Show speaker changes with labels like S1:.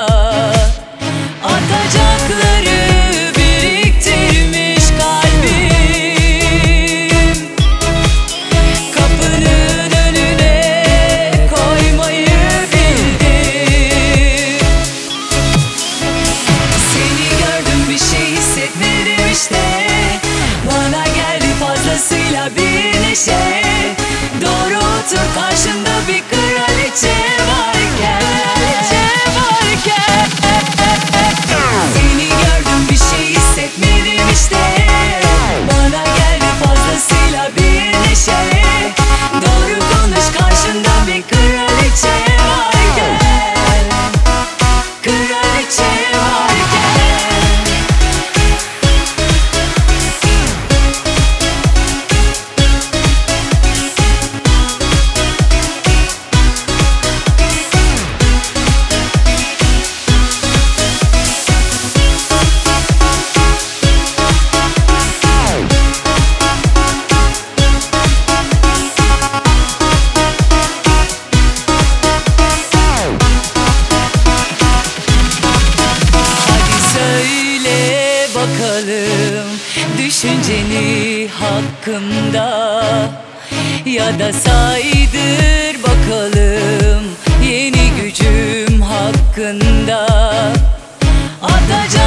S1: Atacakları biriktirmiş kalbim. Kapının önüne koymayı bildim. Seni gördüm, bir şey hissetmedim işte. Bana geldi fazlasıyla bir neşe. Doğru otur, karşında bir kraliçe varken. Seni gördüm, bir şey hissetmedim işte. Bana geldi fazlasıyla bir neşe. Doğru konuş, karşında bir kraliçe varken. Kraliçe varken. Bakalım düşünceni hakkımda, ya da saydır bakalım yeni gücüm hakkında. Atacak